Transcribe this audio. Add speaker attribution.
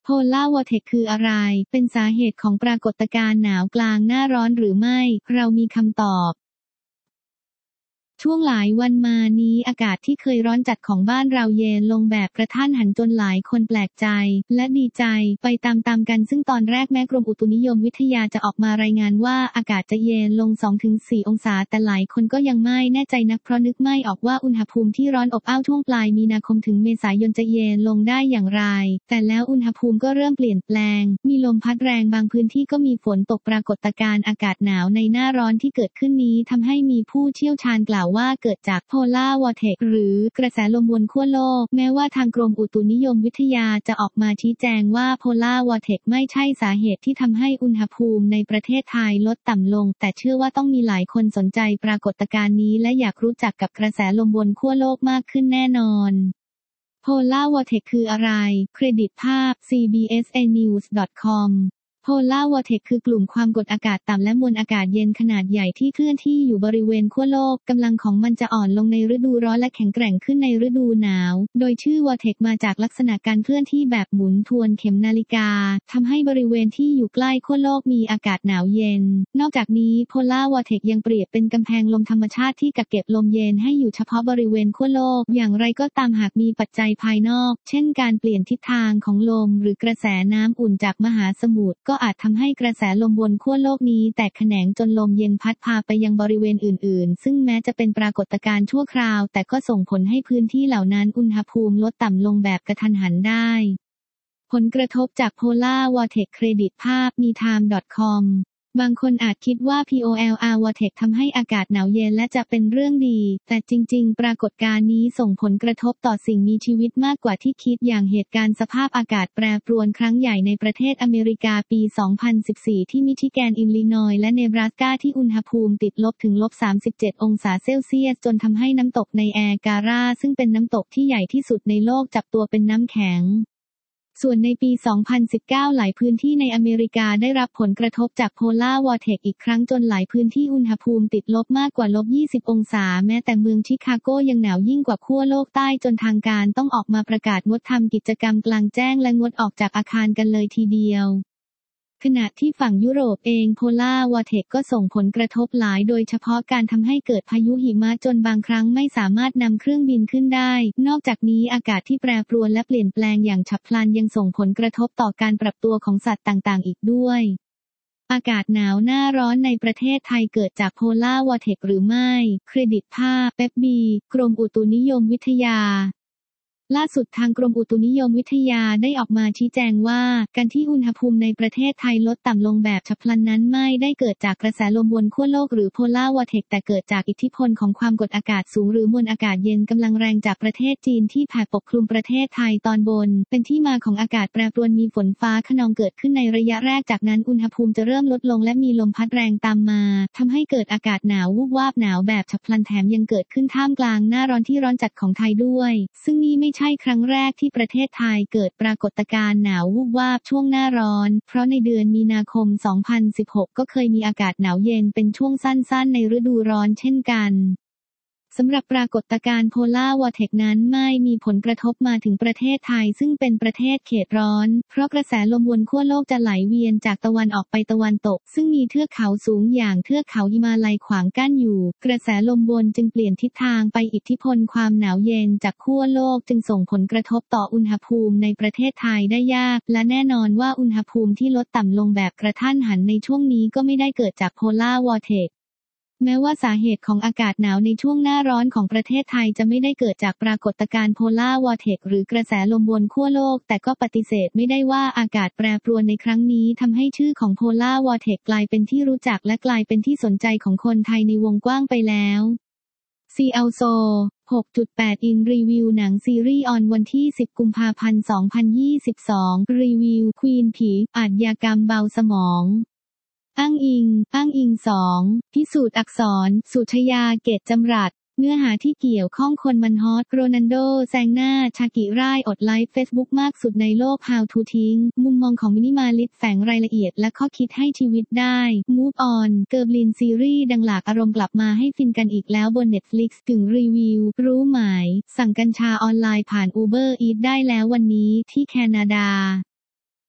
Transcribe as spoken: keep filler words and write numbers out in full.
Speaker 1: Polar Vortex คืออะไรเป็นสาเหตุของปรากฏการณ์หนาวกลางหน้าร้อนหรือไม่เรามีคำตอบช่วงหลายวันมานี้อากาศที่เคยร้อนจัดของบ้านเราเย็นลงแบบกระทันหันจนหลายคนแปลกใจและดีใจไปตามๆกันซึ่งตอนแรกแม้กรมอุตุนิยมวิทยาจะออกมารายงานว่าอากาศจะเย็นลง สองถึงสี่ องศาแต่หลายคนก็ยังไม่แน่ใจนักเพราะนึกไม่ออกว่าอุณหภูมิที่ร้อนอบอ้าวช่วงปลายมีนาคมถึงเมษายนจะเย็นลงได้อย่างไรแต่แล้วอุณหภูมิก็เริ่มเปลี่ยนแปลงมีลมพัดแรงบางพื้นที่ก็มีฝนตกปรากฏการณ์อากาศหนาวในหน้าร้อนที่เกิดขึ้นนี้ทำให้มีผู้เชี่ยวชาญกล่าวว่าเกิดจากPolar Vortex หรือกระแสลมวนขั้วโลกแม้ว่าทางกรมอุตุนิยมวิทยาจะออกมาชี้แจงว่า Polar Vortex ไม่ใช่สาเหตุที่ทำให้อุณหภูมิในประเทศไทยลดต่ำลงแต่เชื่อว่าต้องมีหลายคนสนใจปรากฏการณ์นี้และอยากรู้จักกับกระแสลมวนขั้วโลกมากขึ้นแน่นอน Polar Vortex คืออะไรเครดิตภาพ ซี บี เอส เอ นิวส์ ดอท คอมPolar Vortex คือกลุ่มความกดอากาศต่ำและมวลอากาศเย็นขนาดใหญ่ที่เคลื่อนที่อยู่บริเวณขั้วโลกกำลังของมันจะอ่อนลงในฤดูร้อนและแข็งแกร่งขึ้นในฤดูหนาวโดยชื่อ Vortex มาจากลักษณะการเคลื่อนที่แบบหมุนทวนเข็มนาฬิกาทำให้บริเวณที่อยู่ใกล้ขั้วโลกมีอากาศหนาวเย็นนอกจากนี้ Polar Vortex ยังเปรียบเป็นกำแพงลมธรรมชาติที่กักเก็บลมเย็นให้อยู่เฉพาะบริเวณขั้วโลกอย่างไรก็ตามหากมีปัจจัยภายนอกเช่นการเปลี่ยนทิศทางของลมหรือกระแสน้ำอุ่นจากมหาสมุทรก็อาจทำให้กระแสลมบนขั้วโลกนี้แตกแขนงจนลมเย็นพัดพาไปยังบริเวณอื่นๆซึ่งแม้จะเป็นปรากฏการณ์ชั่วคราวแต่ก็ส่งผลให้พื้นที่เหล่านั้นอุณหภูมิลดต่ำลงแบบกระทันหันได้ผลกระทบจาก Polar Vortex เครดิตภาพ มีไทม์ ดอท คอม บางคนอาจคิดว่า Polar Vortex ทำให้อากาศหนาวเย็นและจะเป็นเรื่องดีแต่จริงๆปรากฏการณ์นี้ส่งผลกระทบต่อสิ่งมีชีวิตมากกว่าที่คิดอย่างเหตุการณ์สภาพอากาศแปรปรวนครั้งใหญ่ในประเทศอเมริกาปี สองพันสิบสี่ ที่มิชิแกนอิลลินอยส์และเนบราสกาที่อุณหภูมิติดลบถึงลบ สามสิบเจ็ด องศาเซลเซียสจนทำให้น้ำตกในแอการาซึ่งเป็นน้ำตกที่ใหญ่ที่สุดในโลกจับตัวเป็นน้ำแข็งส่วนในปี สองพันสิบเก้า หลายพื้นที่ในอเมริกาได้รับผลกระทบจาก Polar Vortex อีกครั้งจนหลายพื้นที่อุณหภูมิติดลบมากกว่าลบ ยี่สิบ องศาแม้แต่เมืองชิคาโกยังหนาวยิ่งกว่าขั้วโลกใต้จนทางการต้องออกมาประกาศงดทำกิจกรรมกลางแจ้งและงดออกจากอาคารกันเลยทีเดียวขณะที่ฝั่งยุโรปเอง Polar Vortex ก็ส่งผลกระทบหลายโดยเฉพาะการทำให้เกิดพายุหิมะจนบางครั้งไม่สามารถนำเครื่องบินขึ้นได้นอกจากนี้อากาศที่แปรปรวนและเปลี่ยนแปลงอย่างฉับพลันยังส่งผลกระทบต่อการปรับตัวของสัตว์ต่างๆอีกด้วยอากาศหนาวหน้าร้อนในประเทศไทยเกิดจาก Polar Vortex หรือไม่เครดิตภาพเป๊ปบีกรมอุตุนิยมวิทยาล่าสุดทางกรมอุตุนิยมวิทยาได้ออกมาชี้แจงว่าการที่อุณหภูมิในประเทศไทยลดต่ำลงแบบฉับพลันนั้นไม่ได้เกิดจากกระแสลมบนขั้วโลกหรือ Polar Vortex แต่เกิดจากอิทธิพลของความกดอากาศสูงหรือมวลอากาศเย็นกำลังแรงจากประเทศจีนที่แผ่ปกคลุมประเทศไทยตอนบนเป็นที่มาของอากาศแปรปรวนมีฝนฟ้าคะนองเกิดขึ้นในระยะแรกจากนั้นอุณหภูมิจะเริ่มลดลงและมีลมพัดแรงตามมาทำให้เกิดอากาศหนาววูบวาบหนาวแบบฉับพลันแถมยังเกิดขึ้นท่ามกลางหน้าร้อนที่ร้อนจัดของไทยด้วยซึ่งนี่ไม่ใช่ครั้งแรกที่ประเทศไทยเกิดปรากฏการณ์หนาววูบวาบช่วงหน้าร้อนเพราะในเดือนมีนาคม สองพันสิบหก ก็เคยมีอากาศหนาวเย็นเป็นช่วงสั้นๆในฤดูร้อนเช่นกันสำหรับปรากฏการณ์ Polar Vortex นั้นไม่มีผลกระทบมาถึงประเทศไทยซึ่งเป็นประเทศเขตร้อนเพราะกระแสลมวนขั้วโลกจะไหลเวียนจากตะวันออกไปตะวันตกซึ่งมีเทือกเขาสูงอย่างเทือกเขาหิมาลัยขวางกั้นอยู่กระแสลมวนจึงเปลี่ยนทิศทางไปอิทธิพลความหนาวเย็นจากขั้วโลกจึงส่งผลกระทบต่ออุณหภูมิในประเทศไทยได้ยากและแน่นอนว่าอุณหภูมิที่ลดต่ำลงแบบกระทันหันในช่วงนี้ก็ไม่ได้เกิดจาก Polar Vortexแม้ว่าสาเหตุของอากาศหนาวในช่วงหน้าร้อนของประเทศไทยจะไม่ได้เกิดจากปรากฏการณ์ Polar Vortex หรือกระแสลมบนขั้วโลกแต่ก็ปฏิเสธไม่ได้ว่าอากาศแปรปรวนในครั้งนี้ทำให้ชื่อของ Polar Vortex กลายเป็นที่รู้จักและกลายเป็นที่สนใจของคนไทยในวงกว้างไปแล้ว ซี แอล โซ หกจุดแปด อินรีวิวหนังซีรีส์ออนวันที่ สิบ กุมภาพันธ์ สองพันยี่สิบสองรีวิวควีนผีอาชญากรรมเบาสมองอ้างอิง อ้างอิง สอง พิสูจน์อักษร สุชยา เกตจำรัด เนื้อหาที่เกี่ยวข้องคนมันฮอต โรนัลโด แซงหน้า ชากิร่ายอดไลฟ์เฟซบุ๊กมากสุดในโลก How to ทิ้ง มุมมองของมินิมาลิสต์แฝงรายละเอียดและข้อคิดให้ชีวิตได้ Move on เกิร์บลินซีรีส์ดังหลากอารมณ์กลับมาให้ฟินกันอีกแล้วบน Netflix ถึงรีวิว รู้ไหม สั่งกัญชาออนไลน์ผ่าน Uber Eats ได้แล้ววันนี้ที่แคนาดา